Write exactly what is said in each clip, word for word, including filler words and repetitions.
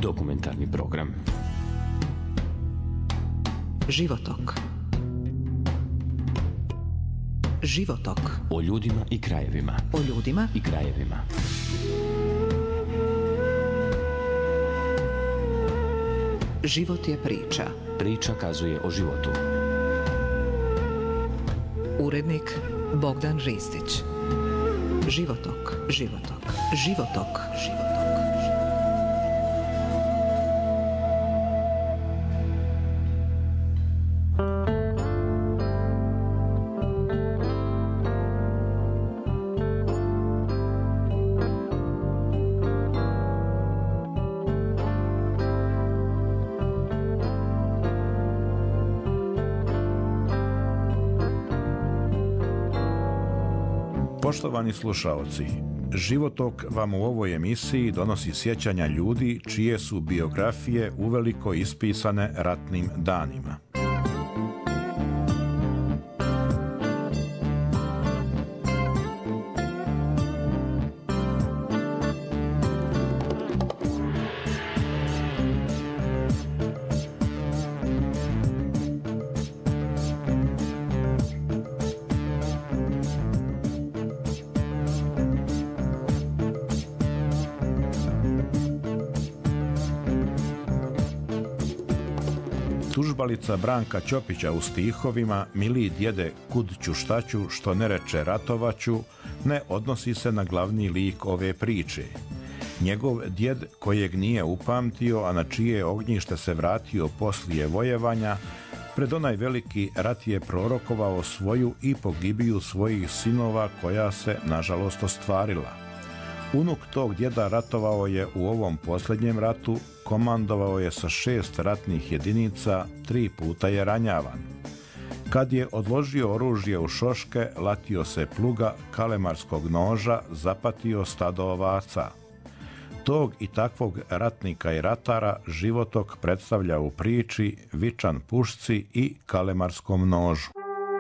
dokumentarni program. Životok. Životok. O ljudima i krajevima. O ljudima i krajevima. Život je priča. Priča kazuje o životu. Urednik Bogdan Ristić. Životok, životok, životok, životok. Poštovani slušaoci, Životok vam u ovoj emisiji donosi sjećanja ljudi čije su biografije uveliko ispisane ratnim danima. Tužbalica Branka Ćopića u stihovima "Mili djede, kud ću šta ću, što ne reče ratovaću" ne odnosi se na glavni lik ove priče. Njegov djed, kojeg nije upamtio, a na čije ognjište se vratio poslije vojevanja, pred onaj veliki rat je prorokovao svoju i pogibiju svojih sinova, koja se nažalost ostvarila. Unuk tog djeda ratovao je u ovom posljednjem ratu, komandovao je sa šest ratnih jedinica, tri puta je ranjavan. Kad je odložio oružje u šoške, latio se pluga, kalemarskog noža, zapatio stado ovaca. Tog i takvog ratnika i ratara Životok predstavlja u priči Vičan pušci i kalemarskom nožu.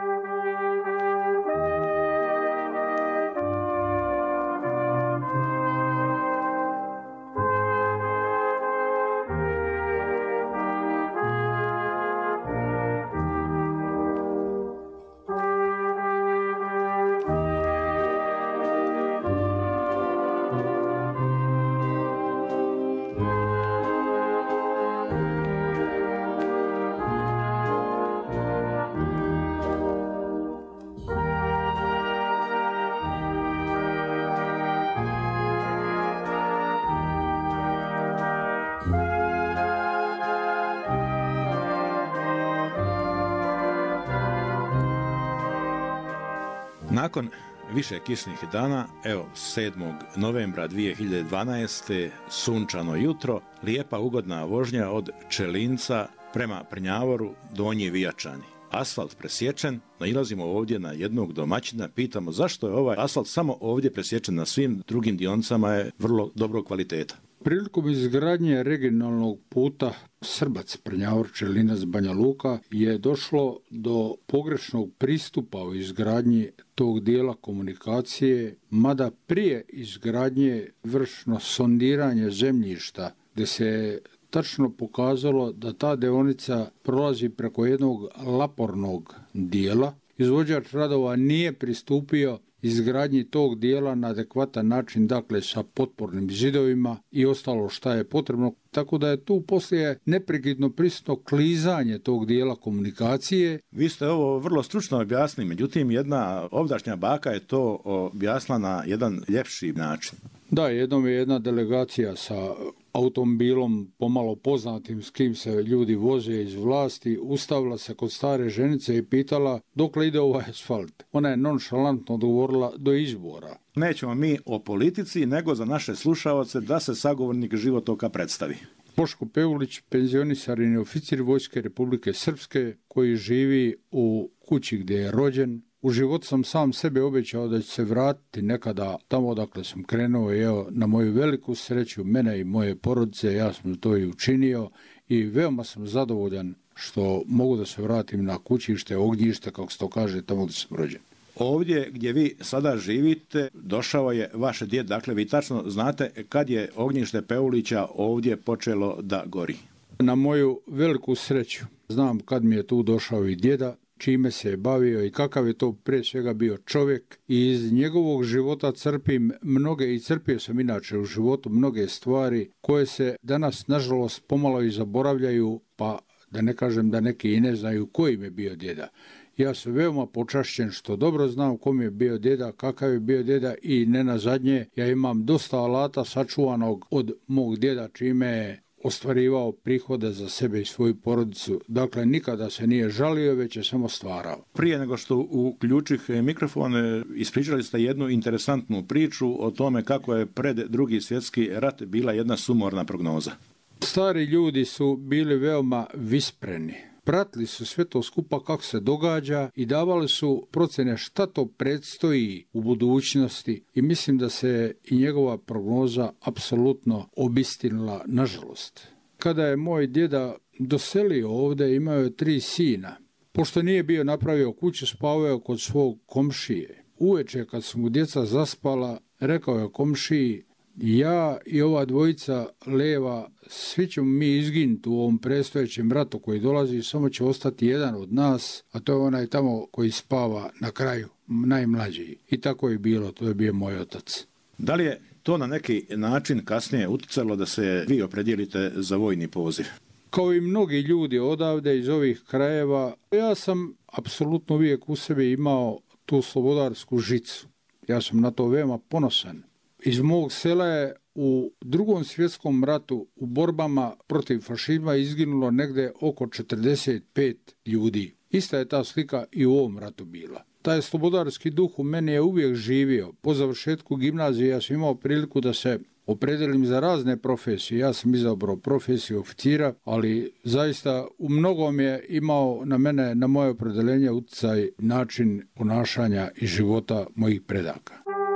Nakon više kišnih dana, evo sedmog novembra dvije hiljade dvanaeste. sunčano jutro, lijepa ugodna vožnja od Čelinca prema Prnjavoru, Donji Vijačani. Asfalt presječen, nailazimo ovdje na jednog domaćina, pitamo zašto je ovaj asfalt samo ovdje presječen, na svim drugim dionicama je vrlo dobrog kvaliteta. Prilikom izgradnje regionalnog puta Srbac, Prnjavor, Čelinac, Banja Luka je došlo do pogrešnog pristupa u izgradnji tog dijela komunikacije, mada prije izgradnje vršno sondiranje zemljišta, gdje se tačno pokazalo da ta deonica prolazi preko jednog lapornog dijela. Izvođač radova nije pristupio izgradnji tog dijela na adekvatan način, dakle sa potpornim zidovima i ostalo šta je potrebno, tako da je tu poslije neprekidno prisutno klizanje tog dijela komunikacije. Vi ste ovo vrlo stručno objasnili, međutim jedna ovdašnja baka je to objasnila na jedan ljepši način. Da, jednom je jedna delegacija sa automobilom pomalo poznatim s kim se ljudi voze iz vlasti, ustavila se kod stare ženice i pitala dokle ide ovaj asfalt. Ona je nonšalantno odgovorila do izbora. Nećemo mi o politici, nego za naše slušaoce da se sagovornik Životoka predstavi. Boško Pevulić, penzionisani oficir Vojske Republike Srpske, koji živi u kući gdje je rođen. U životu sam sam sebe obećao da ću se vratiti nekada tamo odakle sam krenuo i evo, na moju veliku sreću mene i moje porodice, ja sam to i učinio i veoma sam zadovoljan što mogu da se vratim na kućište, ognjište, kako se to kaže, tamo gdje sam rođen. Ovdje gdje vi sada živite došao je vaš djed, dakle vi tačno znate kad je ognjište Peulića ovdje počelo da gori. Na moju veliku sreću znam kad mi je tu došao i djeda, čime se je bavio i kakav je to prije svega bio čovjek, i iz njegovog života crpim mnoge, i crpio sam inače u životu mnoge stvari koje se danas nažalost pomalo i zaboravljaju, pa da ne kažem da neki i ne znaju koji im je bio djeda. Ja sam veoma počašćen što dobro znam kom je bio djeda, kakav je bio djeda, i ne na zadnje, ja imam dosta alata sačuvanog od mog djeda čime je ostvarivao prihode za sebe i svoju porodicu. Dakle, nikada se nije žalio, već je samo stvarao. Prije nego što uključih mikrofon, ispričali ste jednu interesantnu priču o tome kako je pred Drugi svjetski rat bila jedna sumorna prognoza. Stari ljudi su bili veoma vispreni. Pratili su sve to skupa kako se događa i davali su procjene šta to predstoji u budućnosti, i mislim da se i njegova prognoza apsolutno obistinila, nažalost. Kada je moj djeda doselio ovdje, imao je tri sina. Pošto nije bio napravio kuću, spavao je kod svog komšije. Uveče kad su mu djeca zaspala, rekao je komšiji: ja i ova dvojica leva, svi ćemo mi izginuti u ovom predstojećem ratu koji dolazi, samo će ostati jedan od nas, a to je onaj tamo koji spava na kraju, najmlađiji. I tako je bilo, to je bio moj otac. Da li je to na neki način kasnije utjecalo da se vi opredijelite za vojni poziv? Kao i mnogi ljudi odavde iz ovih krajeva, ja sam apsolutno uvijek u sebi imao tu slobodarsku žicu. Ja sam na to veoma ponosan. Iz mog sela je u Drugom svjetskom ratu u borbama protiv fašizma izginulo negde oko četrdeset pet ljudi. Ista je ta slika i u ovom ratu bila. Taj slobodarski duh u meni je uvijek živio. Po završetku gimnazije ja sam imao priliku da se opredelim za razne profesije. Ja sam izabrao profesiju oficira, ali zaista u mnogom je imao na mene, na moje opredeljenje, utjecaj način ponašanja i života mojih predaka.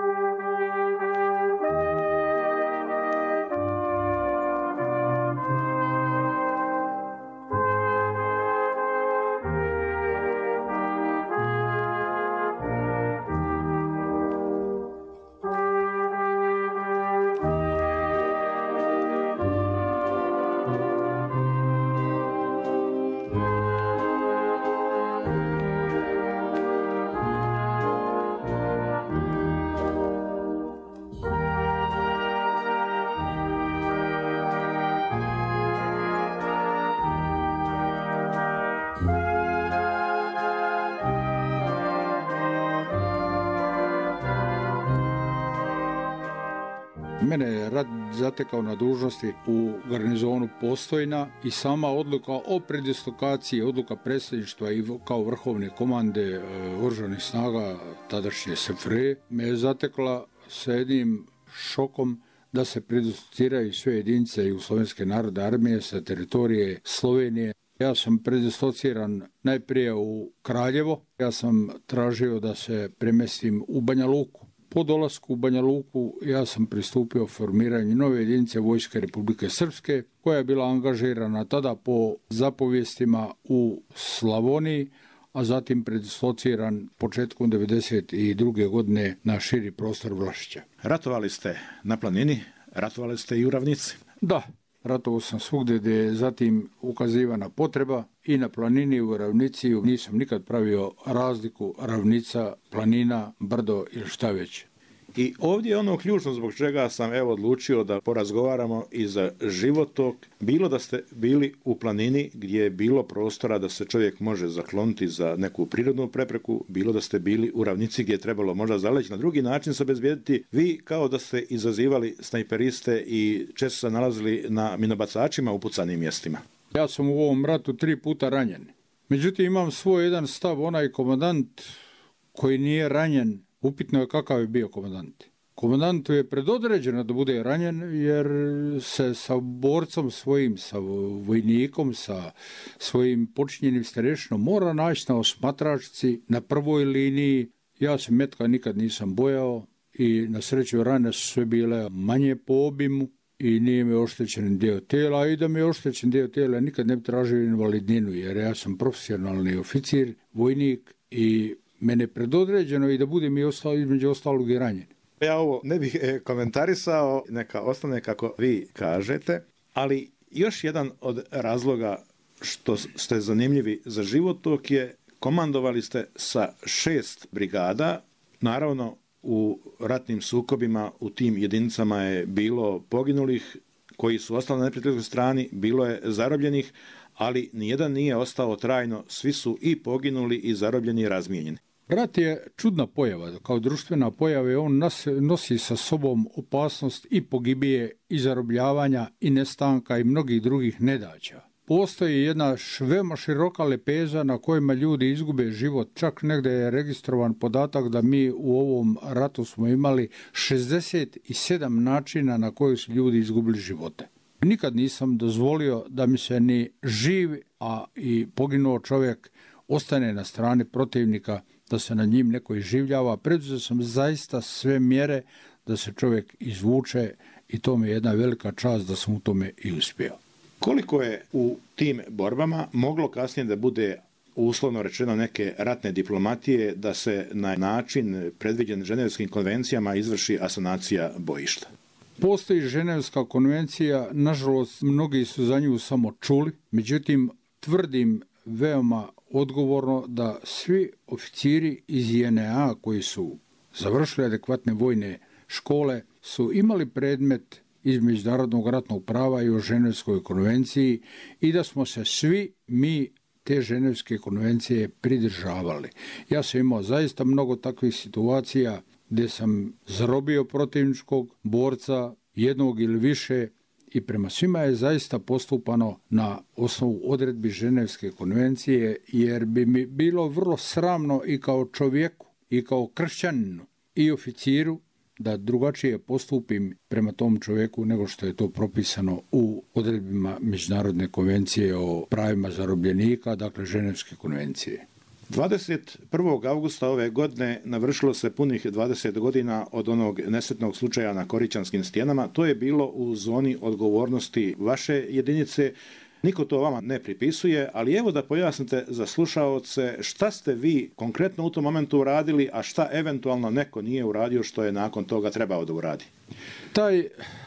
Mene je rat zatekao na dužnosti u garnizonu Postojna i sama odluka o predislokaciji, odluka predsjedništva i kao vrhovne komande oružanih snaga tadašnje S F R E me je zatekla sa jednim šokom da se predislociraju sve jedinice Jugoslovenske narodne armije sa teritorije Slovenije. Ja sam predislociran najprije u Kraljevo, ja sam tražio da se premestim u Banja Luku. Po dolasku u Banja Luku ja sam pristupio formiranju nove jedinice Vojske Republike Srpske, koja je bila angažirana tada po zapovjestima u Slavoniji, a zatim predislociran početkom devedeset druge godine na širi prostor Vlašića. Ratovali ste na planini, ratovali ste i u ravnici. Da, ratovao sam svugdje gdje je zatim ukazivana potreba, i na planini i u ravnici. Nisam nikad pravio razliku ravnica, planina, brdo ili šta već. I ovdje je ono ključno zbog čega sam evo odlučio da porazgovaramo i za životok. Bilo da ste bili u planini gdje je bilo prostora da se čovjek može zakloniti za neku prirodnu prepreku, bilo da ste bili u ravnici gdje je trebalo možda zaleći na drugi način se obezbijediti. Vi kao da ste izazivali snajperiste i često se nalazili na minobacačima u upucanim mjestima. Ja sam u ovom ratu tri puta ranjen. Međutim, imam svoj jedan stav, onaj komandant koji nije ranjen, upitno je kakav je bio komandant. Komandantu je predodređeno da bude ranjen jer se sa borcom svojim, sa vojnikom, sa svojim počinjenim starešinom mora naći na osmatračci, na prvoj liniji. Ja se metka nikad nisam bojao i na sreću rane su sve bile manje po obimu i nije mi oštećen dio tijela, a i da mi je oštećen dio tijela nikad ne bi tražio invalidninu jer ja sam profesionalni oficir, vojnik i mene predodređeno i da budem i ostalo, između ostalog i ranjen. Ja ovo ne bih e, komentarisao, neka ostane kako vi kažete, ali još jedan od razloga što ste zanimljivi za životok je komandovali ste sa šest brigada. Naravno, u ratnim sukobima u tim jedinicama je bilo poginulih koji su ostali na neprijateljskoj strani, bilo je zarobljenih, ali nijedan nije ostao trajno, svi su i poginuli i zarobljeni i razmijenjeni. Rat je čudna pojava, kao društvena pojava, on nas, nosi sa sobom opasnost i pogibije, i zarobljavanja, i nestanka, i mnogih drugih nedaća. Postoji jedna veoma široka lepeza na kojima ljudi izgube život. Čak negdje je registrovan podatak da mi u ovom ratu smo imali šezdeset sedam načina na koji su ljudi izgubili živote. Nikad nisam dozvolio da mi se ni živ, a i poginuo čovjek ostane na strani protivnika, da se na njim neko iživljava. Preduzeo sam zaista sve mjere da se čovjek izvuče i to mi je jedna velika čast da sam u tome i uspio. Koliko je u tim borbama moglo kasnije da bude, uslovno rečeno, neke ratne diplomatije, da se na način predviđen Ženevskim konvencijama izvrši asanacija bojišta? Postoji Ženevska konvencija, nažalost mnogi su za nju samo čuli, međutim tvrdim veoma odgovorno da svi oficiri iz J N A koji su završili adekvatne vojne škole su imali predmet iz međunarodnog ratnog prava i o Ženevskoj konvenciji i da smo se svi mi te Ženevske konvencije pridržavali. Ja sam imao zaista mnogo takvih situacija gdje sam zarobio protivničkog borca, jednog ili više, i prema svima je zaista postupano na osnovu odredbi Ženevske konvencije, jer bi mi bilo vrlo sramno i kao čovjeku i kao kršćaninu i oficiru da drugačije postupim prema tom čovjeku nego što je to propisano u odredbima Međunarodne konvencije o pravima zarobljenika, dakle Ženevske konvencije. dvadeset prvog avgusta ove godine navršilo se punih dvadeset godina od onog nesretnog slučaja na Koričanskim stijenama. To je bilo u zoni odgovornosti vaše jedinice. Niko to vama ne pripisuje, ali evo da pojasnite za slušaoce šta ste vi konkretno u tom momentu uradili, a šta eventualno neko nije uradio što je nakon toga trebao da uradi. Taj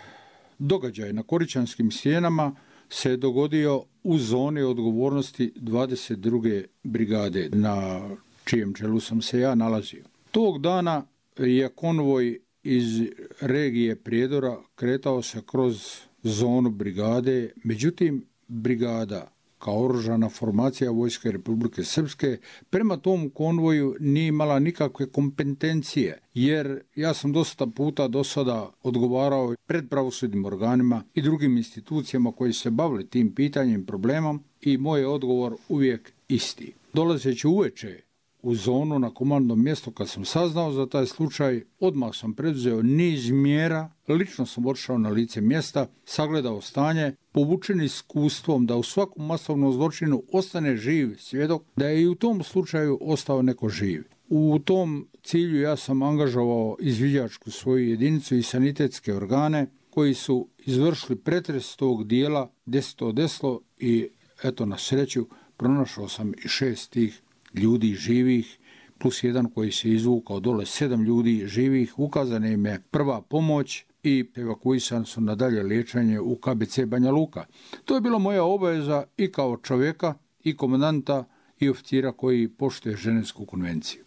događaj na Koričanskim stijenama se dogodio u zoni odgovornosti dvadeset druge brigade, na čijem čelu sam se ja nalazio. Tog dana je konvoj iz regije Prijedora kretao se kroz zonu brigade, međutim brigada kao oružana formacija Vojske Republike Srpske prema tom konvoju nije imala nikakve kompetencije, jer ja sam dosta puta do sada odgovarao pred pravosudnim organima i drugim institucijama koji se bavili tim pitanjem problemom i moj je odgovor uvijek isti. Dolazeći uveče u zonu na komandnom mjestu, kad sam saznao za taj slučaj, odmah sam preduzeo niz mjera, lično sam otišao na lice mjesta, sagledao stanje, povučen iskustvom da u svakom masovnom zločinu ostane živ svjedok, da je i u tom slučaju ostao neko živ. U tom cilju ja sam angažovao izviđačku svoju jedinicu i sanitetske organe koji su izvršili pretres tog dijela gdje se to desilo i eto na sreću pronašao sam i šest tih ljudi živih, plus jedan koji se izvukao dole, sedam ljudi živih, ukazana im je prva pomoć i evakuisani su na dalje liječenje u K B C Banja Luka. To je bila moja obaveza i kao čovjeka, i komandanta, i oficira koji poštuje Ženevsku konvenciju.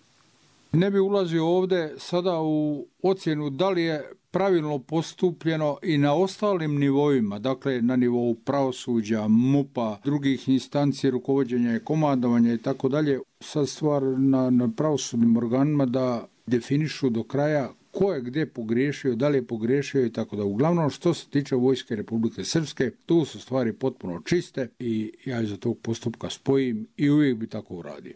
Ne bi ulazio ovdje sada u ocjenu da li je pravilno postupljeno i na ostalim nivoima, dakle na nivou pravosuđa, MUP-a, drugih instanci, rukovođenja i komandovanja i tako dalje. Sad stvar na, na pravosudnim organima da definišu do kraja ko je gdje pogriješio, da li je pogriješio i tako da. Uglavnom što se tiče Vojske Republike Srpske, tu su stvari potpuno čiste i ja iza tog postupka spojim i uvijek bi tako uradio.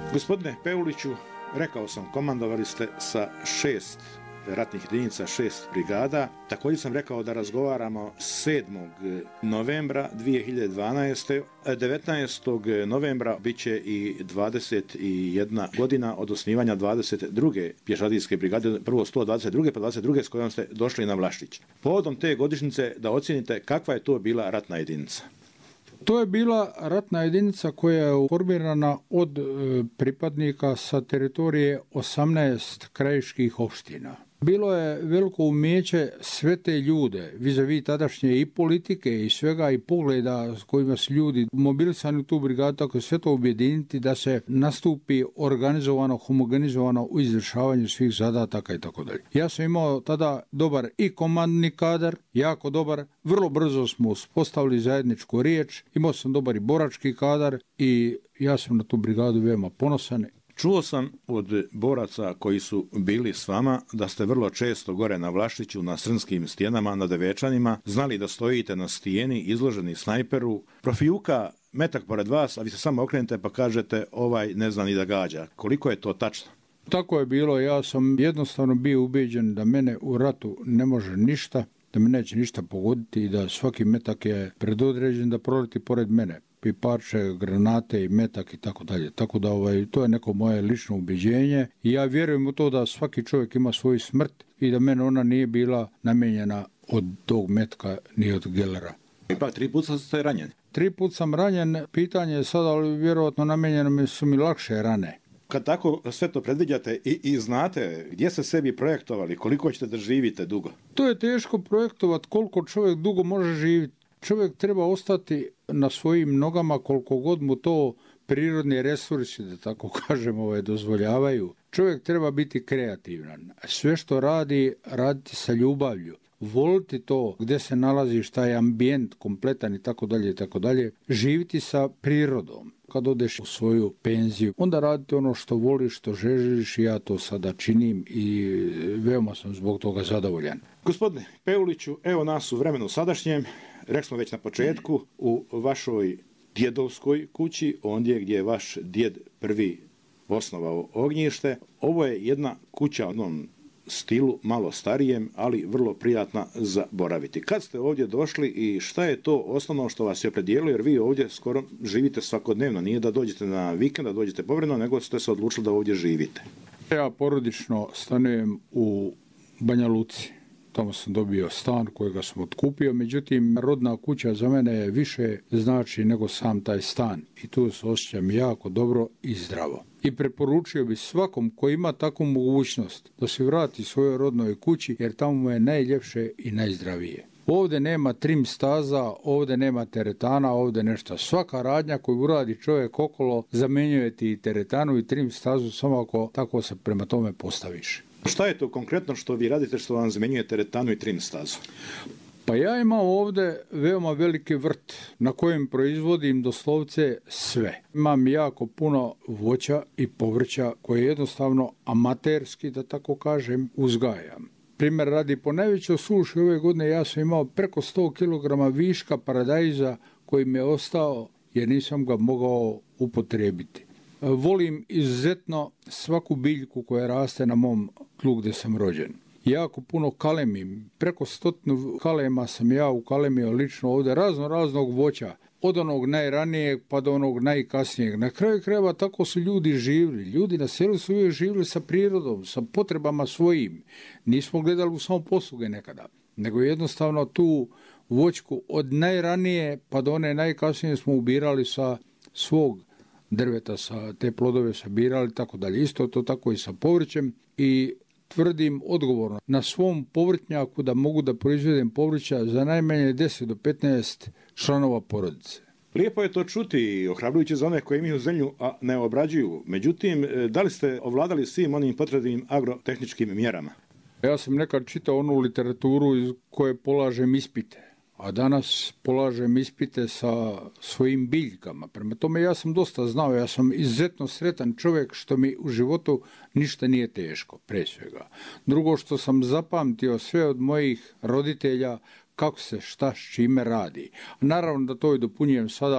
Gospodine Peuliću, rekao sam, komandovali ste sa šest ratnih jedinica, šest brigada. Također sam rekao da razgovaramo sedmog novembra dvije hiljade dvanaeste. devetnaestog novembra bit će i dvadeset jedna godina od osnivanja dvadeset druge pješadijske brigade, prvo sto dvadeset druge pa dvadeset druge s kojom ste došli na Vlašić. Povodom te godišnjice da ocijenite kakva je to bila ratna jedinica. To je bila ratna jedinica koja je formirana od pripadnika sa teritorije osamnaest krajiških opština. Bilo je veliko umijeće sve te ljude, vis-a-vis tadašnje i politike i svega i pogleda s kojima su ljudi mobilisani u tu brigadu, tako sve to objediniti da se nastupi organizovano, homogenizovano u izvršavanju svih zadataka i tako dalje. Ja sam imao tada dobar i komandni kadar, jako dobar, vrlo brzo smo uspostavili zajedničku riječ, imao sam dobar i borački kadar i ja sam na tu brigadu veoma ponosan. Čuo sam od boraca koji su bili s vama da ste vrlo često gore na Vlašiću, na Srnskim stijenama, na Devečanima, znali da stojite na stijeni, izloženi snajperu, profijuka metak pored vas, a vi se samo okrenete pa kažete ovaj ne zna ni da gađa. Koliko je to tačno? Tako je bilo, ja sam jednostavno bio ubeđen da mene u ratu ne može ništa, da me neće ništa pogoditi i da svaki metak je predodređen da proleti pored mene. I parče, granate i metak i tako dalje. Tako da ovaj, to je neko moje lično ubeđenje i ja vjerujem u to da svaki čovjek ima svoju smrt i da mene ona nije bila namijenjena od tog metka ni od gelera. Ipak tri puta ste ranjeni. Tri put sam ranjen, pitanje je sada, ali vjerojatno namijenjeno su mi lakše rane. Kad tako sve to predviđate i, i znate gdje ste sebi projektovali, koliko ćete da živite dugo? To je teško projektovati koliko čovjek dugo može živjeti. Čovjek treba ostati na svojim nogama koliko god mu to prirodni resursi, da tako kažemo, ovaj, dozvoljavaju. Čovjek treba biti kreativan. Sve što radi, raditi sa ljubavlju. Voliti to gdje se nalaziš, taj ambijent kompletan i tako dalje i tako dalje. Živiti sa prirodom. Kad odeš u svoju penziju, onda raditi ono što voliš, što želiš i ja to sada činim i veoma sam zbog toga zadovoljan. Gospodine Peuliću, evo nas u vremenu sadašnjem, rekli smo već na početku, u vašoj djedovskoj kući, ondje gdje je vaš djed prvi osnovao ognjište. Ovo je jedna kuća u jednom stilu, malo starijem, ali vrlo prijatna za boraviti. Kad ste ovdje došli i šta je to osnovno što vas je opredijelilo, jer vi ovdje skoro živite svakodnevno, nije da dođete na vikend, da dođete povremeno, nego ste se odlučili da ovdje živite. Ja porodično stanujem u Banja Luci. Tamo sam dobio stan kojega sam otkupio, međutim rodna kuća za mene je više znači nego sam taj stan i tu se osjećam jako dobro i zdravo. I preporučio bi svakom koji ima takvu mogućnost da se vrati svojoj rodnoj kući jer tamo mu je najljepše i najzdravije. Ovdje nema trim staza, ovdje nema teretana, ovdje nešto. Svaka radnja koju uradi čovjek okolo zamjenjuje ti teretanu i trim stazu samo ako tako se prema tome postaviš. Šta je to konkretno što vi radite što vam zamjenjuje teretanu i trim stazu? Pa ja imam ovdje veoma veliki vrt na kojem proizvodim doslovce sve. Imam jako puno voća i povrća koje jednostavno amaterski, da tako kažem, uzgajam. Primjer radi, po najvećoj suši ove godine ja sam imao preko sto kilograma viška paradajza koji mi je ostao jer nisam ga mogao upotrijebiti. Volim izuzetno svaku biljku koja raste na mom tlu gdje sam rođen. Jako puno kalemim, preko stotinu kalema sam ja ukalemio lično ovdje razno raznog voća, od onog najranijeg pa do onog najkasnijeg. Na kraju krajeva tako su ljudi živjeli. Ljudi na selu su uvijek živjeli sa prirodom, sa potrebama svojim. Nismo gledali u samo posluge nekada, nego jednostavno tu voćku od najranije pa do one najkasnije smo ubirali sa svog drveta, sa te plodove sabirali, tako dalje. Isto to tako i sa povrćem i tvrdim odgovorno na svom povrtnjaku da mogu da proizvedem povrća za najmanje deset do petnaest članova porodice. Lijepo je to čuti i ohrabrujuće za one koji imaju zemlju, a ne obrađuju. Međutim, da li ste ovladali svim onim potrebnim agrotehničkim mjerama? Ja sam nekad čitao onu literaturu iz koje polažem ispite, a danas polažem ispite sa svojim biljkama. Prema tome ja sam dosta znao, ja sam izuzetno sretan čovjek što mi u životu ništa nije teško, pre svega. Drugo što sam zapamtio sve od mojih roditelja kako se šta s čime radi. Naravno da to i dopunjujem sada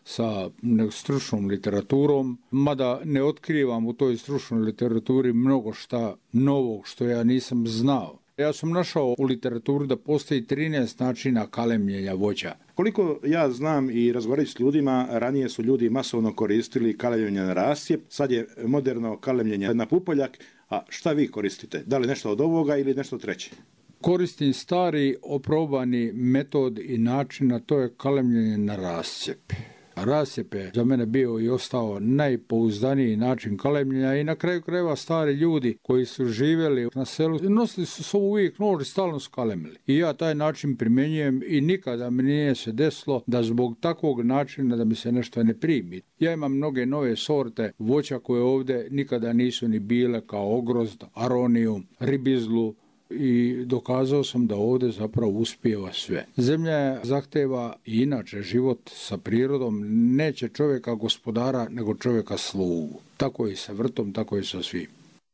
sa stručnom literaturom, mada ne otkrivam u toj stručnoj literaturi mnogo šta novog što ja nisam znao. Ja sam našao u literaturi da postoji trinaest načina kalemljenja voća. Koliko ja znam i razgovarajući s ljudima, ranije su ljudi masovno koristili kalemljenje na rasjep, sad je moderno kalemljenje na pupoljak, a šta vi koristite? Da li nešto od ovoga ili nešto treće? Koristim stari oprobani metod i način, a to je kalemljenje na rasjep. Rasjep je za mene bio i ostao najpouzdaniji način kalemljenja i na kraju krajeva stari ljudi koji su živjeli na selu nosili su se uvijek nož i stalno su kalemili. I ja taj način primjenjujem i nikada mi nije se desilo da zbog takvog načina da mi se nešto ne primi. Ja imam mnoge nove sorte voća koje ovdje nikada nisu ni bile, kao ogrozd, aronijum, ribizlu, i dokazao sam da ovdje zapravo uspijeva sve. Zemlja zahteva i inače život sa prirodom, neće čovjeka gospodara, nego čovjeka slugu. Tako i sa vrtom, tako i sa svim.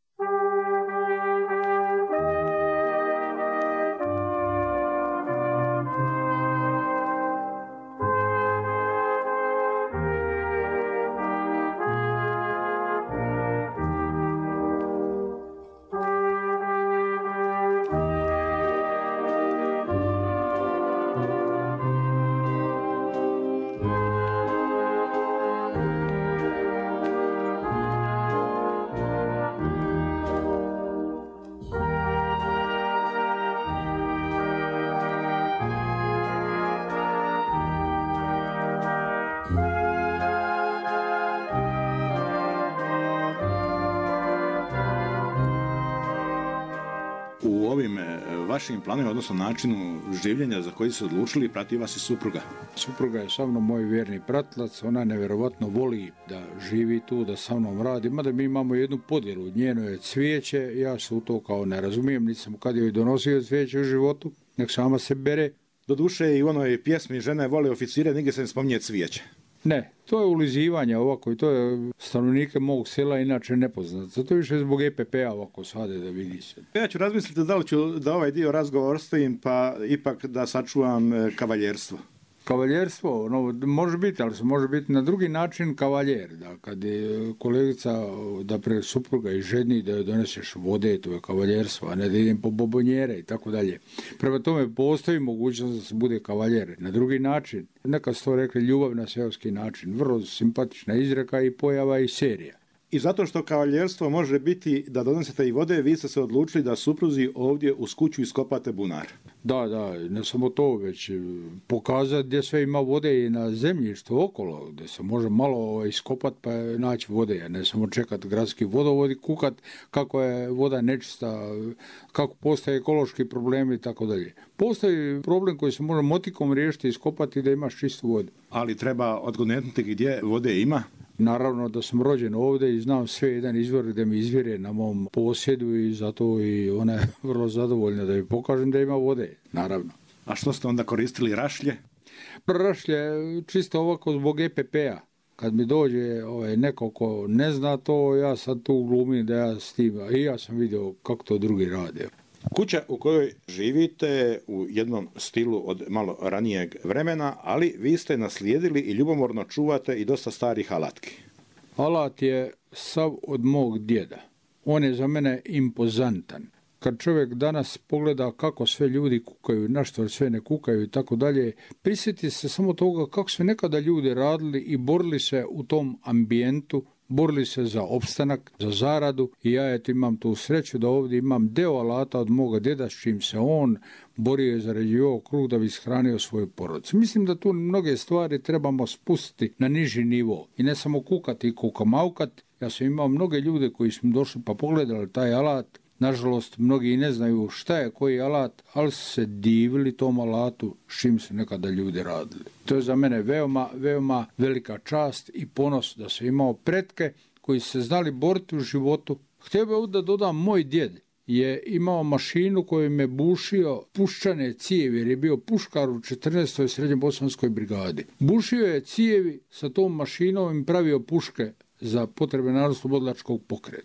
U ovim vašim planovima, odnosno načinu življenja za koji se odlučili, prati vas i supruga. Supruga je sa mnom moj vjerni pratilac, ona nevjerovatno voli da živi tu, da sa mnom radi, mada mi imamo jednu podjelu, njeno je cvijeće, ja se u to kao ne razumijem, nisam kad joj donosio cvijeće u životu, nek sama se bere. Doduše i u onoj pjesmi žene vole oficire, nigdje se ne spominje cvijeće. Ne, to je ulizivanje ovako i to je stanovnike mog sela inače nepoznat. Zato više zbog E P P-a ovako sade da vidi se. Ja ću razmisliti da li ću da ovaj dio razgovora ostavim, pa ipak da sačuvam kavaljerstvo. Kavaljerstvo, no, može biti, ali se može biti na drugi način kavaljer. Da, kad je kolegica da pre supruga i ženi da joj doneseš vode, to je kavaljerstvo, a ne da idem po bobonjere i tako dalje. Prema tome postoji mogućnost da se bude kavaljer. Na drugi način, nekad su to rekli ljubav na seoski način, vrlo simpatična izreka i pojava i serija. I zato što kavaljerstvo može biti da donesete i vode, vi ste se odlučili da supruzi ovdje uz kuću iskopate bunar. Da, da, ne samo to, već pokazati gdje sve ima vode i na zemljištu okolo, gdje se može malo iskopati pa naći vode, a ne samo čekati gradski vodovod i kukat kako je voda nečista, kako postoje ekološki problemi i tako dalje. Postoji problem koji se može motikom riješiti i iskopati da imaš čistu vodu. Ali treba odgonetnuti gdje vode ima? Naravno da sam rođen ovdje i znam sve jedan izvor gdje mi izvire na mom posjedu i zato i ona je vrlo zadovoljna da mi pokažem da ima vode, naravno. A što ste onda koristili, rašlje? Rašlje čisto ovako zbog E P P-a. Kad mi dođe ovaj, neko ko ne zna to, ja sad tu glumim da ja s tim, i ja sam vidio kako to drugi rade. Kuća u kojoj živite u jednom stilu od malo ranijeg vremena, ali vi ste naslijedili i ljubomorno čuvate i dosta starih alatki. Alat je sav od mog djeda. On je za mene impozantan. Kad čovjek danas pogleda kako sve ljudi kukaju, na što sve ne kukaju i tako dalje, prisjeti se samo toga kako su nekada ljudi radili i borili se u tom ambijentu, borili se za opstanak, za zaradu i ja eto imam tu sreću da ovdje imam deo alata od moga djeda s čim se on borio i zarađivao kruh da bi ishranio svoju porodicu. Mislim da tu mnoge stvari trebamo spustiti na niži nivo i ne samo kukati i kukamaukat. Ja sam imao mnoge ljude koji su došli pa pogledali taj alat. Nažalost, mnogi ne znaju šta je koji alat, ali su se divili tom alatu s čim su nekada ljudi radili. To je za mene veoma, veoma velika čast i ponos da sam imao pretke koji su se znali boriti u životu. Htio bih ovdje da dodam, moj djed je imao mašinu kojom je bušio puščane cijevi, jer je bio puškar u četrnaestoj srednjobosanskoj brigadi. Bušio je cijevi sa tom mašinom i pravio puške za potrebe narodnooslobodilačkog pokreta.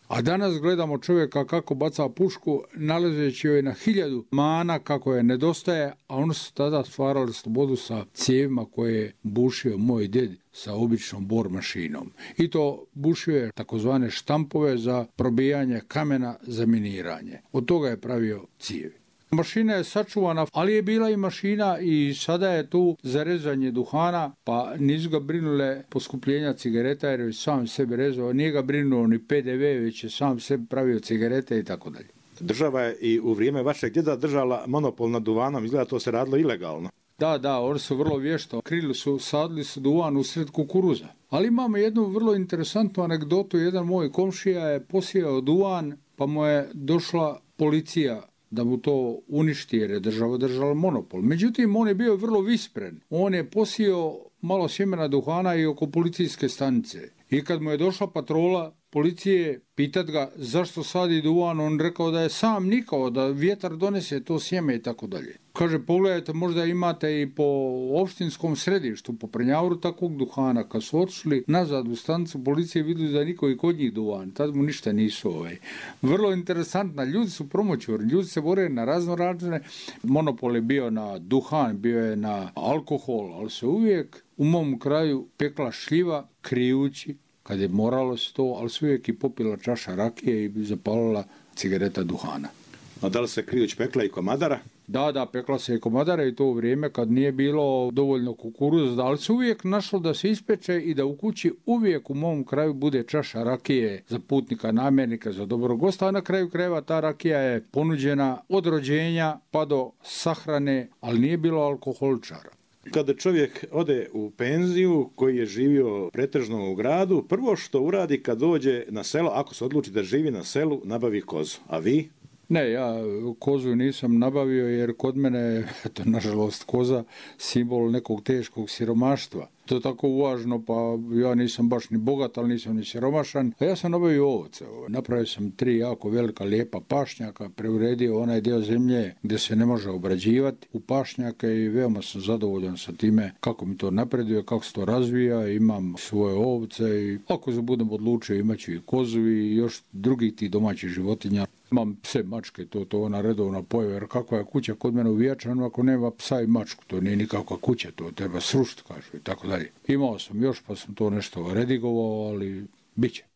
A danas gledamo čovjeka kako baca pušku, nalazeći joj na hiljadu mana kako je nedostaje, a oni su tada stvarali slobodu sa cijevima koje je bušio moj djed sa običnom bor mašinom. I to bušio je takozvane štampove za probijanje kamena za miniranje. Od toga je pravio cijevi. Mašina je sačuvana, ali je bila i mašina i sada je tu za rezanje duhana, pa nisu ga brinule poskupljenja cigareta jer je sam sebi rezao, nije ga brinuo ni P D V, već je sam sebi pravio cigarete i tako dalje. Država je i u vrijeme vašeg djeda držala monopol nad duvanom, izgleda to se radilo ilegalno. Da, da, oni su vrlo vješto. Krili su, sadili su duvan usred kukuruza. Ali imamo jednu vrlo interesantnu anegdotu. Jedan moj komšija je posijao duvan, pa mu je došla policija da mu to uništi jer je država držala monopol. Međutim, on je bio vrlo vispren. On je posijao malo sjemena duhana i oko policijske stanice. I kad mu je došla patrola policije pitat ga zašto sadi duvan, on rekao da je sam nikao, da vjetar donese to sjeme i tako dalje. Kaže, pogledajte, možda imate i po opštinskom središtu, po Prnjavru takvog duhana. Kad su otišli nazad u stanicu policije, vidjeli da niko i kod njih duvan. Tad mu ništa nisu. Ovaj. Vrlo interesantna. Ljudi su promoćurni, ljudi se bore na razno razne. Monopol je bio na duhan, bio je na alkohol, ali se uvijek u mom kraju pekla šljiva krijući kad je moralo se to, ali se uvijek i popila čaša rakije i zapalila cigareta duhana. A da li se krijuć pekla i komadara? Da, da, pekla se i komadara i to u vrijeme kad nije bilo dovoljno kukuruza, ali se uvijek našlo da se ispeče i da u kući uvijek u mom kraju bude čaša rakije za putnika, namjernika, za dobrog gosta, a na kraju krajeva ta rakija je ponuđena od rođenja pa do sahrane, ali nije bilo alkoholičara. Kada čovjek ode u penziju koji je živio pretežno u gradu, prvo što uradi kad dođe na selo, ako se odluči da živi na selu, nabavi kozu. A vi? Ne, ja kozu nisam nabavio jer kod mene, eto, nažalost, koza simbol nekog teškog siromaštva. To je tako uvažno, pa ja nisam baš ni bogat, ali nisam ni siromašan. A ja sam nabavio ovce. Napravio sam tri jako velika lijepa pašnjaka, preuredio onaj dio zemlje gdje se ne može obrađivati u pašnjake i veoma sam zadovoljan sa time kako mi to napredio, kako se to razvija. Imam svoje ovce i ako se budem odlučio imat ću i kozu i još drugih tih domaćih životinja. Imam pse, mačke, to to ona redovna pojava, jer kakva je kuća kod mene u Vijačanu ako nema psa i mačku, to nije nikakva kuća, to treba srušiti, kažu i tako dalje. Imao sam još, pa sam to nešto redigovao, ali bit će.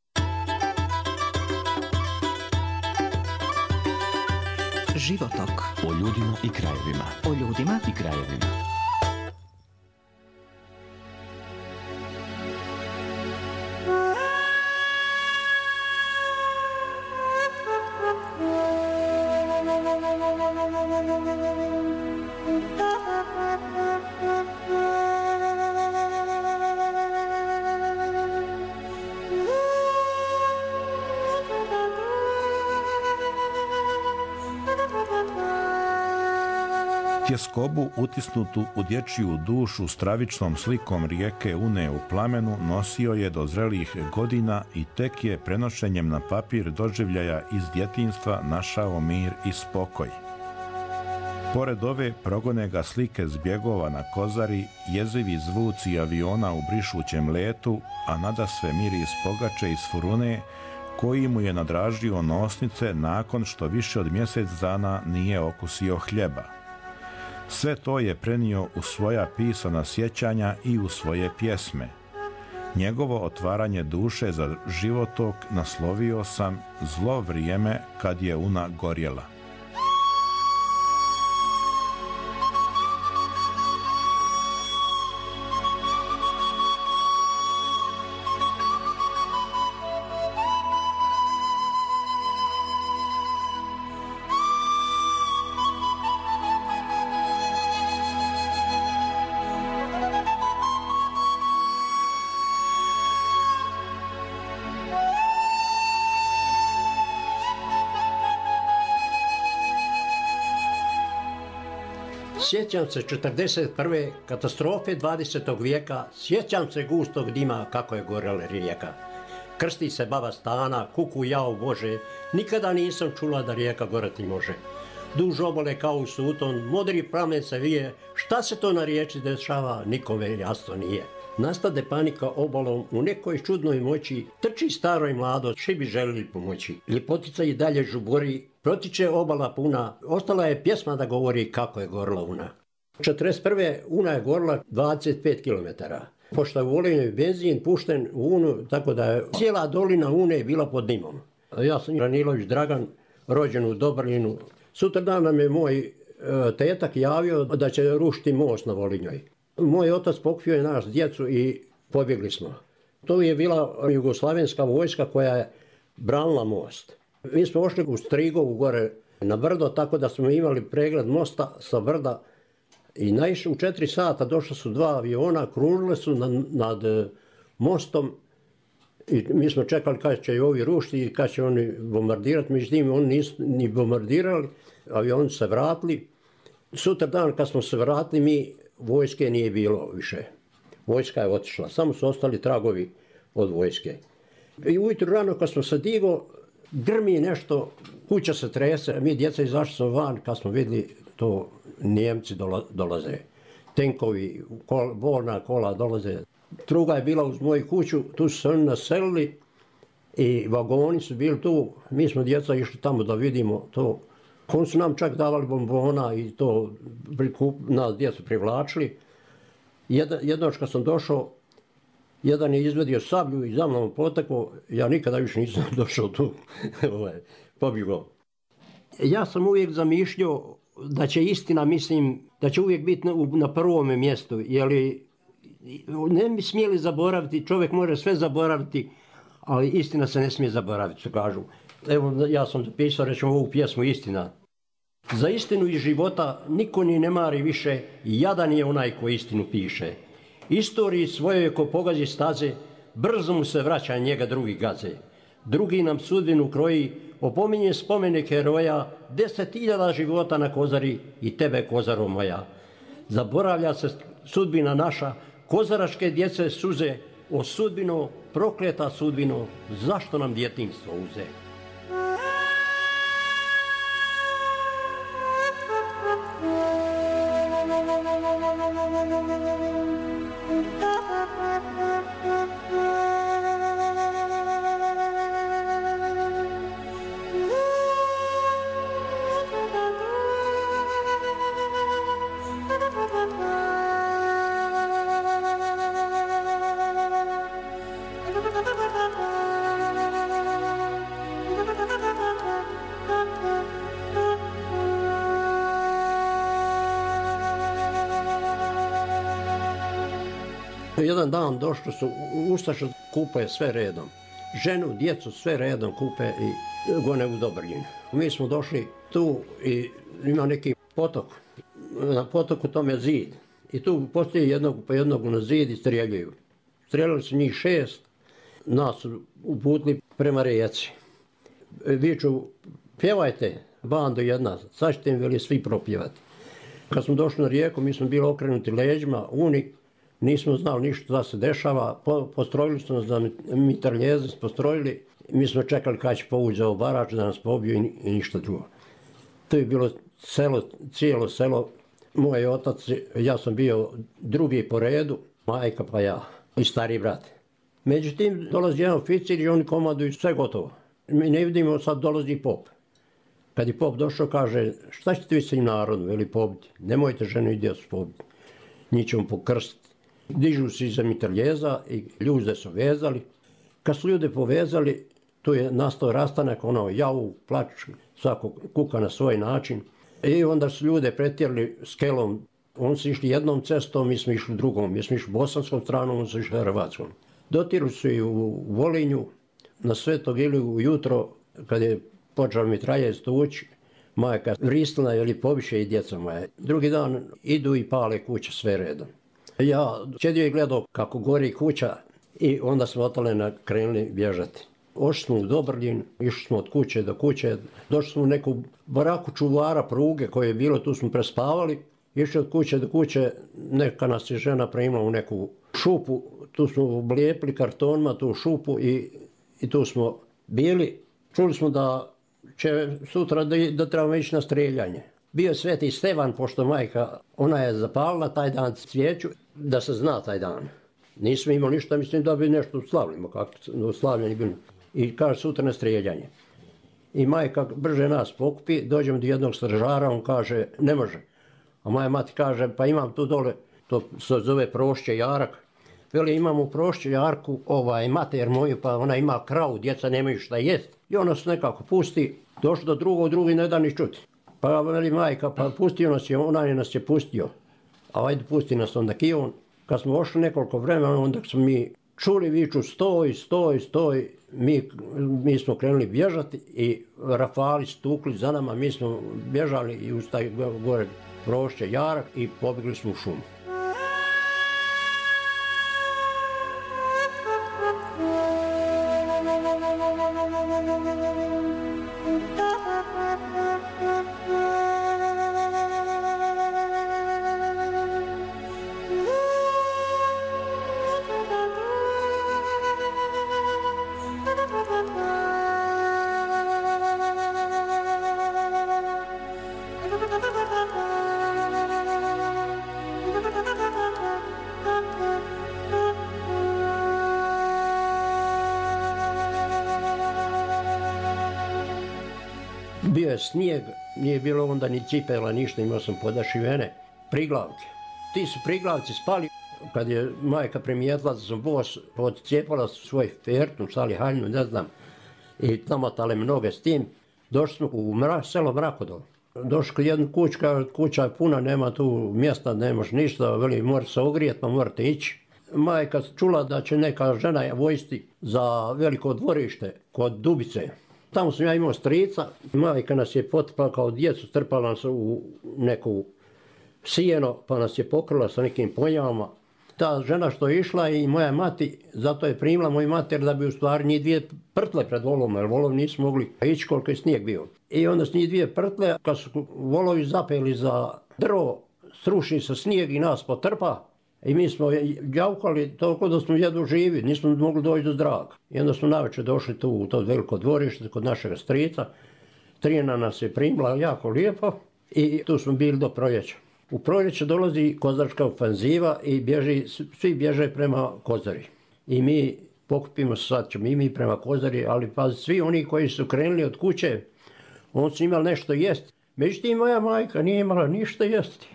Životok. O ljudima i krajevima. O ljudima I krajevima. Tjeskobu utisnutu u dječju dušu stravičnom slikom rijeke Une u plamenu nosio je do zrelih godina i tek je prenošenjem na papir doživljaja iz djetinjstva našao mir i spokoj. Pored ove progone ga slike zbjegova na kozari, jezivi zvuci aviona u brišućem letu, a nadasve miris pogače iz furune, koji mu je nadražio nosnice nakon što više od mjesec dana nije okusio hljeba. Sve to je prenio u svoja pisana sjećanja i u svoje pjesme. Njegovo otvaranje duše za životok naslovio sam Zlo vrijeme kad je Una gorjela. Sjećam se četrdeset prve katastrofe dvadesetog vijeka, sjećam se gustog dima kako je gorela rijeka. Krsti se baba Stana, kuku jao Bože, nikada nisam čula da rijeka goreti može. Duž obale kao u suton, modri pramen se vije, šta se to na riječi dešava, nikome jasno nije. Nastade panika obalom u nekoj čudnoj moći, trči staro i mlado, svi bi želili pomoći. Ljepotica i dalje žubori, protiče obala puna, ostala je pjesma da govori kako je gorila Una. četrdeset prve una je gorila dvadeset pet kilometara. Pošto je u Volenju benzin pušten u Unu, tako da je cijela dolina Une bila pod dimom. Ja sam Ranilović Dragan, rođen u Dobrlinu. Sutra dan nam je moj e, tetak javio da će rušiti most na Volinjoj. Moj otac pokupio je nas djecu i pobjegli smo. To je bila jugoslavenska vojska koja je branila most. Mi smo ošli u Strigovu gore na brdo, tako da smo imali pregled mosta sa brda i naišli u četiri sata, došla su dva aviona, kružile su nad, nad mostom i mi smo čekali kada će ovi rušiti i kada će oni bombardirati, međutim oni nisu ni bombardirali, avioni se vratili. Sutra dan kad smo se vratili, mi vojske nije bilo više. Vojska je otišla, samo su ostali tragovi od vojske. I ujutro rano kad smo se digo, grmi nešto, kuća se trese, mi djeca izašli smo van kad smo vidjeli to Nijemci dolaze. Tenkovi, kol, bolna kola dolaze. Truga je bila uz moju kuću, tu su se oni naselili i vagoni su bili tu. Mi smo djeca išli tamo da vidimo to. Oni su nam čak davali bombona i to nas djecu privlačili. Jedan, jednoć kad sam došao, jedan je izvedio sablju i za mnom potekao, ja nikada više nisam došao tu, pobjegao. Ja sam uvijek zamišljao da će istina, mislim, da će uvijek biti na, na prvome mjestu, jer ne bi smjeli zaboraviti, čovjek može sve zaboraviti, ali istina se ne smije zaboraviti, što kažu. Evo, ja sam zapisao, rećemo ovu pjesmu Istina. Za istinu iz života niko ni ne mari više, jadan je onaj ko istinu piše. Istoriji svojoj ko pogazi staze, brzo mu se vraća njega drugi gaze. Drugi nam sudbinu kroji, opominje spomenik heroja, deset hiljada života na kozari i tebe kozaro moja. Zaboravlja se sudbina naša, kozaraške djece suze, o sudbino, prokleta sudbino, zašto nam djetinjstvo uze? Jedan dan došli su, ustaše kupe sve redom. Ženu, djecu sve redom kupe i gone u Dobrljin. Mi smo došli tu i ima neki potok. Na potoku tom je zid. I tu postoji jednog po jednog na zid i streljaju. Streljali su njih šest, nas su uputili prema rijeci. Viču, pjevajte, bando jedna, sad ćete im veli svi propjevati. Kad smo došli na rijeku, mi smo bili okrenuti leđima, uni, nismo znali ništa da se dešava, po, postrojili su nas za mitraljeze, postrojili, mi smo čekali kada će povući za obarač da nas pobiju i, i ništa drugo. To je bilo selo, cijelo selo, moj otac, ja sam bio drugi po redu, majka pa ja i stari brat. Međutim, dolazi jedan oficir i oni komanduju sve gotovo. Mi ne vidimo, sad dolazi pop. Kad je pop došao, kaže, šta ćete vi sa njim narodom, veli pobiti, nemojte ženu i djecu pobiti, njih ćemo pokrstiti. Dižu se iza mitraljeza i ljude su vezali. Kad su ljude povezali, tu je nastao rastanak, ono javu, plač, svako kuka na svoj način. I onda su ljude pretjerali skelom. Oni su išli jednom cestom, mi smo išli drugom. Mi smo išli bosanskom stranom, oni su išli hrvatskom. Dotiru su i u Volinju, na Svetog Iliju ujutro, kad je počeo mitraljez tući, majka vristlina ili poviše i djeca moja. Drugi dan idu i pale kuće sve redom. Ja čedio je gledao kako gori kuća i onda smo otalena krenuli bježati. Ošli smo u Dobrljin, išli smo od kuće do kuće, došli smo u neku baraku čuvara pruge koje je bilo, tu smo prespavali. Išli od kuće do kuće, neka nas je žena primila u neku šupu, tu smo oblijepili kartonima tu šupu i, i tu smo bili. Čuli smo da će sutra da, da trebamo ići na streljanje. Bio je Sveti Stevan, pošto majka, ona je zapalila taj dan svijeću, da se zna taj dan. Nismo imali ništa, mislim da bi nešto slavljamo, kako slavljeni bili. I kaže sutra na strijeljanje. I majka brže nas pokupi, dođemo do jednog stražara, on kaže ne može. A moja mati kaže pa imam tu dole, to se zove Prošće Jarak. Veli imam u Prošće Jarku ovaj, mater moju, pa ona ima kravu, djeca nemaju šta jest. I ona se nekako pusti, došlo do drugog, drugi ne da ni čuti. Pa veli majka, pa pustio nas je, ona je nas je pustio. A ajde pusti nas onda i on. Kad smo ošli nekoliko vremena, onda smo mi čuli viču stoj, stoj, stoj. Mi, mi smo krenuli bježati i rafali stukli za nama, mi smo bježali i uz taj gore Prošće Jarak i pobjegli smo u šumu. Bio je snijeg, nije bilo onda ni cipela, ništa, imao sam podašivene priglavke. Ti su priglavci spali, kad je majka primijetila da sam bos, odcijepala svoj fertnu, stali haljnu, ne znam, i namotale mnoge s tim. Došli smo u mra, selo Mrakodol. Došli kod jednu kuću, kaže, kuća je puna, nema tu mjesta, nemaš ništa, veli, morate se ogrijeti, pa morate ići. Majka čula da će neka žena vojsti za veliko dvorište kod Dubice. Tamo sam ja imao strica, majka nas je potrpala kao djecu, strpala nas u neku sijeno, pa nas je pokrila sa nekim ponjavama. Ta žena što je išla i moja mati, zato je primila moju mater da bi u stvari njih dvije prtle pred volom, jer volov nisu mogli ići koliko je snijeg bio. I onda s njih dvije prtle, kad su volovi zapeli za drvo, sruši se snijeg i nas potrpa. I mi smo javkali toliko da smo jedu živi, nismo mogli doći do zraka. I onda smo navečer došli tu u to veliko dvorište kod našeg strica. Trijena nas je primila jako lijepo i tu smo bili do proljeća. U proljeće dolazi kozarska ofenziva i bježi, svi bježe prema Kozari. I mi pokupimo se, sad ćemo i mi prema Kozari, ali pa svi oni koji su krenuli od kuće, oni su imali nešto jesti. Međutim, moja majka nije imala ništa jesti.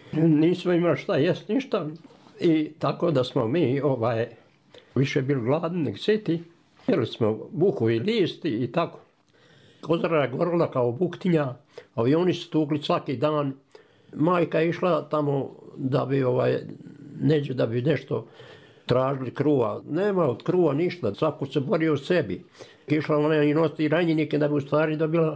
Nismo imali šta jesti, ništa. I tako da smo mi ovaj, više bili gladni nego siti. Jeli smo buhu i listi i tako. Kozara je gorila kao buktinja, avioni su tukli svaki dan. Majka je išla tamo da bi, ovaj, neđe da bi nešto tražili kruva. Nema od kruva ništa, svako se borio u sebi. Išla ona i nositi ranjenike da bi u stvari dobila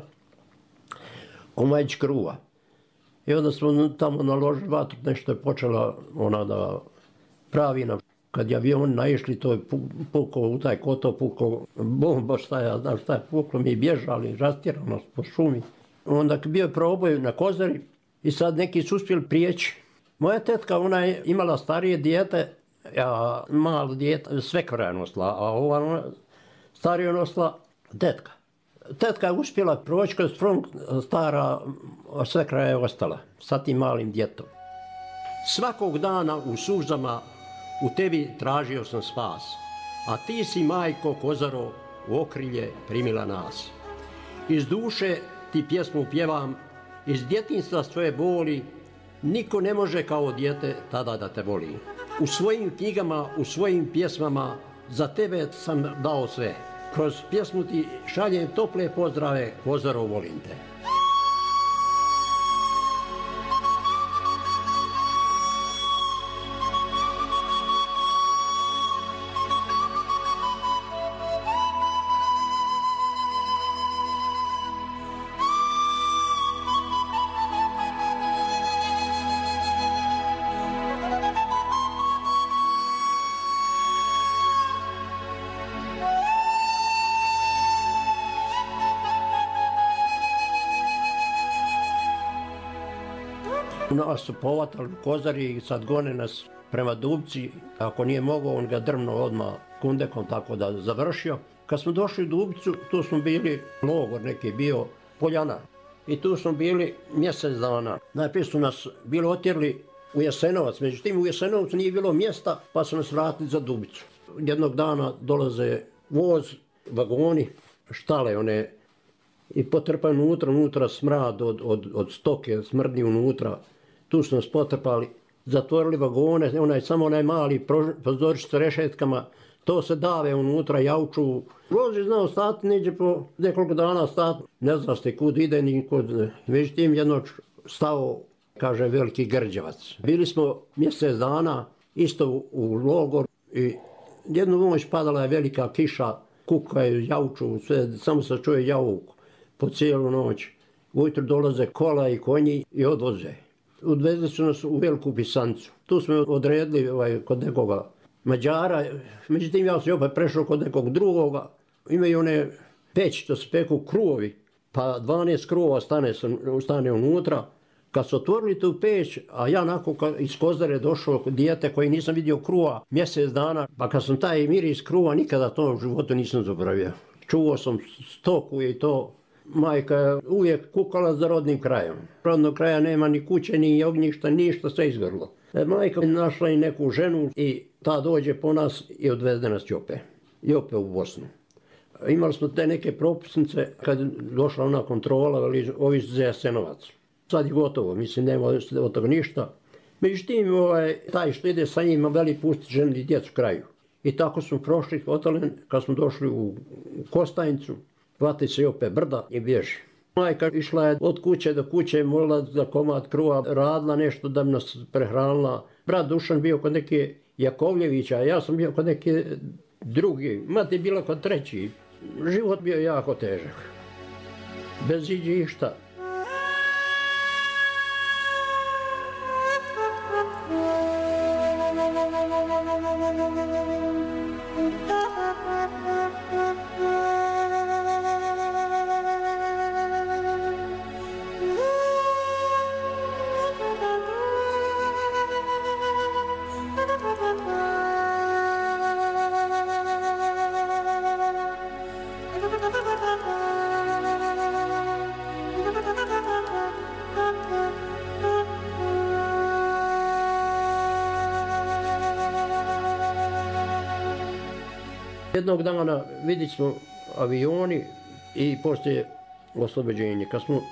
komadić kruva. I onda smo tamo naložili vatru, nešto je počela ona da pravi nam. Kad je avioni naišli, to je puklo u taj koto, puklo bomba, šta ja znam šta je puklo, mi bježali, rastjerano po šumi. Onda bio je proboj na Kozari i sad neki su uspjeli prijeći. Moja tetka, ona je imala starije dijete, a malo dijete, svekra je nosila, a ova starije nosila tetka. Tetka je uspjela proći kroz front, stara svekra je ostala sa tim malim djetom. Svakog dana u suzama u tebi tražio sam spas, a ti si, majko Kozaro, u okrilje primila nas. Iz duše ti pjesmu pjevam, iz djetinjstva svoje boli, niko ne može kao dijete tada da te voli. U svojim knjigama, u svojim pjesmama, za tebe sam dao sve. Kroz pjesmu ti šaljem tople pozdrave, Kozaro, volim te. Nas su povatali u Kozari i sad gone nas prema Dubci. Ako nije mogao, on ga drmno odmah kundekom, tako da završio. Kad smo došli u Dubicu, tu smo bili, logor neki bio, Poljana. I tu smo bili mjesec dana. Najprije su nas bili otjerli u Jasenovac. Međutim, u Jasenovcu nije bilo mjesta, pa su nas vratili za Dubicu. Jednog dana dolaze voz, vagoni, štale one i potrpaju unutra, unutra smrad od, od, od stoke, smrdi unutra. Tu su nas potrpali, zatvorili vagone, onaj, samo onaj mali prozorište s rešetkama, to se dave unutra, jauču. Voz je znao stati, neđe po nekoliko dana stati, ne zna ste kud ide, ni kud. Međutim, jedno stao, kaže, veliki Grđevac. Bili smo mjesec dana isto u, u logor i jednu noć padala je velika kiša, kukaju, jauču, sve, samo se čuje jauk po cijelu noć. Ujutro dolaze kola i konji i odvoze. Odvezli su nas u Veliku Pisancu. Tu smo odredili ovaj, kod nekoga Mađara, međutim ja sam opet prešao kod nekog drugoga. Imaju one peći, to se peku kruovi, pa dvanaest kruvova stane, stane unutra. Kad su otvorili tu peć, a ja nakon iz Kozare došao dijete koji nisam vidio kruva mjesec dana, pa kad sam taj miris kruva nikada to u životu nisam zaboravio. Čuo sam stoku i to. Majka je uvijek kukala za rodnim krajem. Rodnog kraja nema ni kuće, ni ognjišta, ništa, sve izgrlo. E, majka je našla i neku ženu i ta dođe po nas i odveze nas Jope. Jope u Bosnu. Imali smo te neke propusnice kad je došla ona kontrola, ali ovi za Jasenovac. Sad je gotovo, mislim, nema od toga ništa. Međutim, ovaj, taj što ide sa njima veli pusti ženu i djecu kraju. I tako smo prošli Otalen, kad smo došli u Kostajnicu, hvati se opet brda i bježi. Majka išla je od kuće do kuće, molila za komad kruva, radila nešto da bi nas prehranila. Brat Dušan bio kod neke Jakovljevića, a ja sam bio kod neke drugi. Mati je bila kod treći. Život bio jako težak. Bez iđe išta. Jednog dana vidit smo avioni i poslije oslobođenje. Kad smo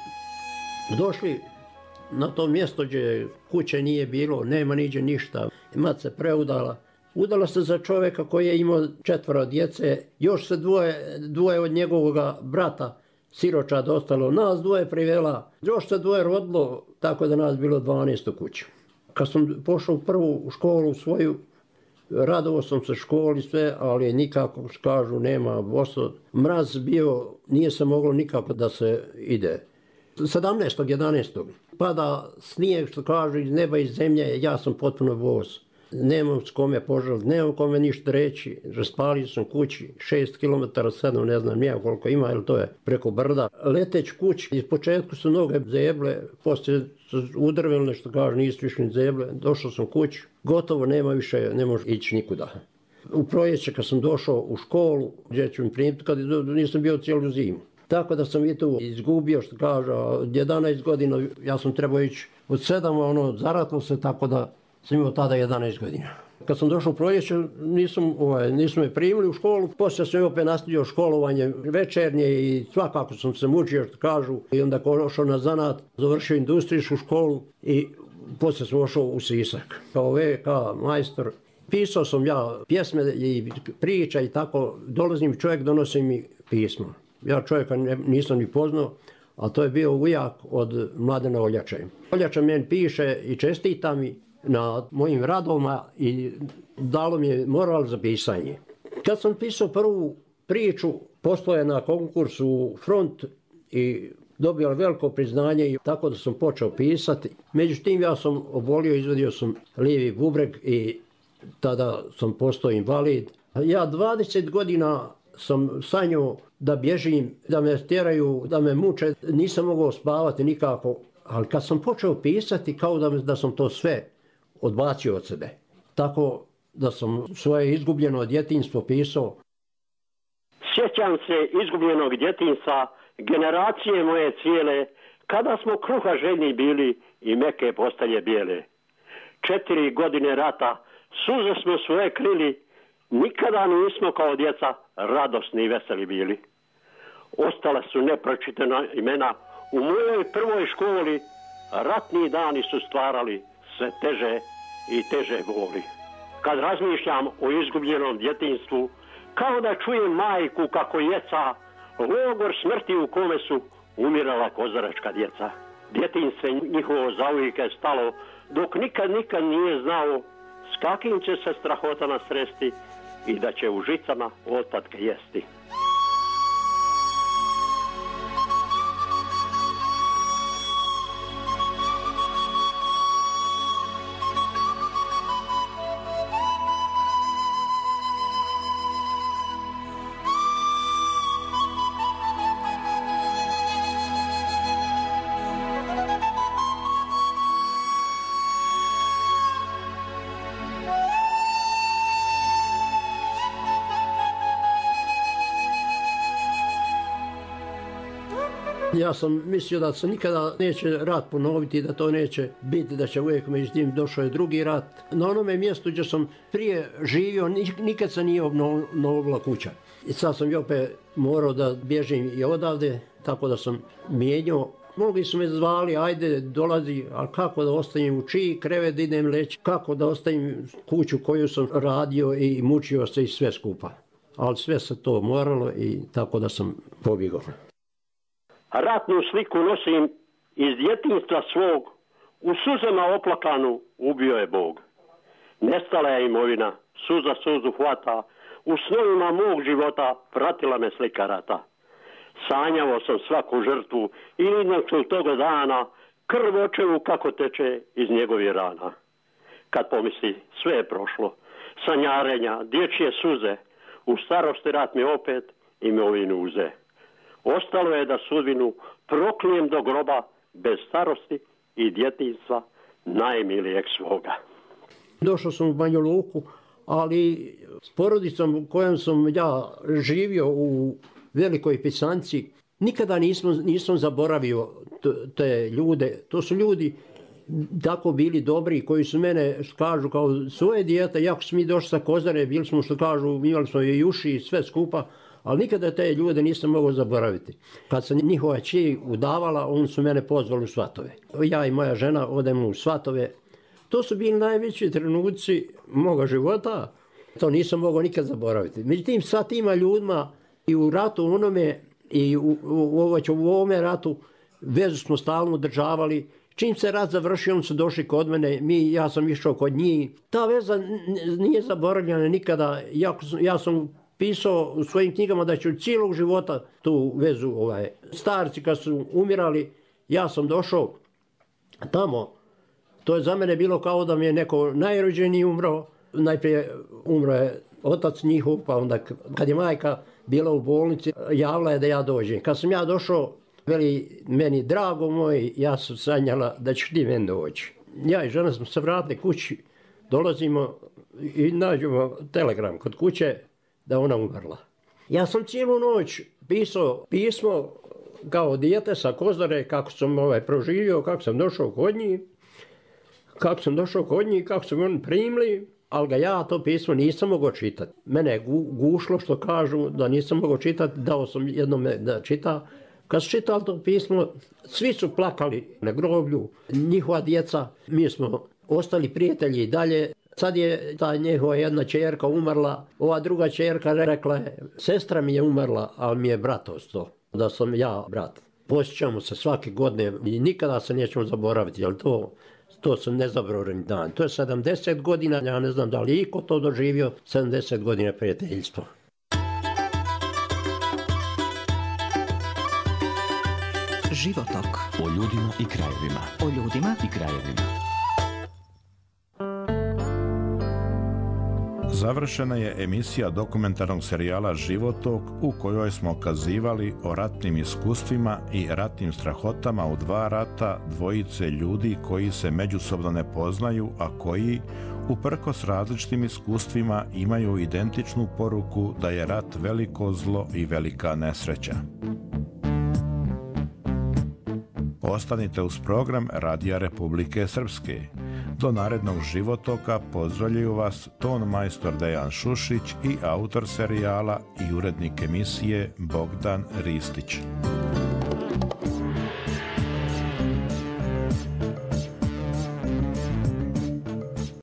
došli na to mjesto gdje kuće nije bilo, nema niđe ništa, mat se preudala. Udala se za čovjeka koji je imao četvoro djece, još se dvoje, dvoje od njegovog brata siročad ostalo, nas dvoje privela, još se dvoje rodilo, tako da nas bilo dvanaest u kući. Kad sam pošao u prvu školu svoju, radovao sam se školi sve, ali nikako, kažu, nema boso. Mraz bio, nije se moglo nikako da se ide. sedamnaestog jedanaestog pada snijeg, što kažu, iz neba i zemlje, ja sam potpuno bos. Nemam s kome požaliti, nemam kome ništa reći. Raspalio sam kući, šest kilometara, sedam, ne znam nije koliko ima, jer to je preko brda. Leteć kući, iz početku su noge zeble, poslije su udrvele, što kažu, nisu više ni zeble. Došao sam kući, gotovo, nema više, ne može ići nikuda. U proljeće kad sam došao u školu, gdje ću mi primiti, kad nisam bio cijelu zimu. Tako da sam i tu izgubio, što kaže, od jedanaest godina, ja sam trebao ići od sedam, ono, zaratilo se, tako da sam imao tada jedanaest godina. Kad sam došao u proljeće, nisam, ovaj, nisu me primili u školu, poslije sam opet nastavio školovanje večernje i svakako sam se mučio, što kažu, i onda došao na zanat, završio industrijsku školu i poslije sam ošao u Sisak. Kao ve ka majstor, pisao sam ja pjesme i priča i tako, dolazim čovjek, donosi mi pismo. Ja čovjeka nisam ni poznao, a to je bio ujak od Mladena Oljača. Oljača meni piše i čestita mi na mojim radovima i dalo mi je moral za pisanje. Kad sam pisao prvu priču, poslao je na konkursu u Front i dobio veliko priznanje i tako da sam počeo pisati. Međutim, ja sam obolio, izvadio sam lijevi bubreg i tada sam postao invalid. Ja dvadeset godina sam sanjao da bježim, da me tjeraju, da me muče, nisam mogao spavati nikako. Ali kad sam počeo pisati, kao da, da sam to sve odbacio od sebe. Tako da sam svoje izgubljeno djetinjstvo pisao. Sjećam se izgubljenog djetinjstva, generacije moje cijele, kada smo kruha željni bili i meke postelje bijele. četiri godine rata, suze smo svoje krili, nikada nismo kao djeca radosni i veseli bili. Ostala su nepročitana imena u mojoj prvoj školi, ratni dani su stvarali sve teže i teže boli. Kad razmišljam o izgubljenom djetinjstvu, kao da čujem majku kako jeca, logor smrti u kome su umirala kozaračka djeca. Djetinjstvo njihovo zauvijek je stalo, dok nikad nikad nije znao s kakim će se strahotama sresti i da će u žicama otpatke jesti. Ja sam mislio da se nikada neće rat ponoviti, da to neće biti, da će uvijek međutim došao je drugi rat. Na onome mjestu gdje sam prije živio, nikad se nije obnovila kuća. I sad sam i opet morao da bježim i odavde, tako da sam mijenjao. Mnogi su me zvali, ajde dolazi, ali kako da ostajem u čiji krevet da idem leći, kako da ostavim kuću koju sam radio i mučio se i sve skupa. Ali sve se to moralo i tako da sam pobjegao. Ratnu sliku nosim iz djetinjstva svog, u suzama oplakanu ubio je Bog. Nestala je imovina, suza suzu hvata, u snovima mog života pratila me slika rata. Sanjao sam svaku žrtvu i idnoću toga dana, krv očevu kako teče iz njegovih rana. Kad pomisli, sve je prošlo, sanjarenja, dječje suze, u starosti rat mi opet imovinu uze. Ostalo je da sudbinu proklijem do groba bez starosti i djetinjstva najmilijeg svoga. Došao sam u Banja Luku, ali s porodicom kojom sam ja živio u Velikoj Pisanci, nikada nisam, nisam zaboravio te ljude. To su ljudi tako bili dobri koji su mene, kažu, kao svoje dijete, jako smo mi došli sa Kozare, bili smo, što kažu, imali smo i uši i sve skupa, ali nikada te ljude nisam mogao zaboraviti. Kad sam njihova čiji udavala, oni su mene pozvali u svatove. Ja i moja žena odemo u svatove. To su bili najveći trenuci moga života. To nisam mogao nikad zaboraviti. Međutim, sa tima ljudima i u ratu onome i u, u, u, u ovome ratu vezu smo stalno održavali. Čim se rat završio, oni su došli kod mene, mi, ja sam išao kod njih. Ta veza nije zaboravljena nikada. Ja, ja sam pisao u svojim knjigama da ću cijelog života tu vezu, ovaj, starci kad su umirali, ja sam došao tamo. To je za mene bilo kao da mi je neko najrođeniji umro. Najprije umro je otac njihov, pa onda kad je majka bila u bolnici, javila je da ja dođem. Kad sam ja došao, veli meni, drago moj, ja sam sanjala da ćeš ti meni doći. Ja i žena smo se vratili kući, dolazimo i nađemo telegram kod kuće da ona umrla. Ja sam cijelu noć pisao pismo kao dijete sa Kozare, kako sam ovaj proživio, kako sam došao kod njih, kako sam došao kod njih, kako su oni primili, ali ga ja to pismo nisam mogao čitati. Mene je gu, gušlo, što kažu, da nisam mogao čitati, dao sam jednome da čita. Kad su čitali to pismo, svi su plakali na groblju, njihova djeca, mi smo ostali prijatelji i dalje. Sad je ta njihova jedna čerka umrla, ova druga čerka rekla je, sestra mi je umrla, ali mi je brat ostao, da sam ja brat. Posjećamo se svake godine i nikada se nećemo zaboraviti, ali to, to su nezaboravni dan. To je sedamdeset godina, ja ne znam da li iko to doživio, sedamdeset godina prijateljstva. Životok. O ljudima i krajevima. O ljudima i krajevima. Završena je emisija dokumentarnog serijala Životok u kojoj smo kazivali o ratnim iskustvima i ratnim strahotama u dva rata dvojice ljudi koji se međusobno ne poznaju, a koji, uprkos različitim iskustvima, imaju identičnu poruku da je rat veliko zlo i velika nesreća. Ostanite uz program Radija Republike Srpske. Do narednog životoka pozdravljaju vas ton majstor Dejan Šušić i autor serijala i urednik emisije Bogdan Ristić.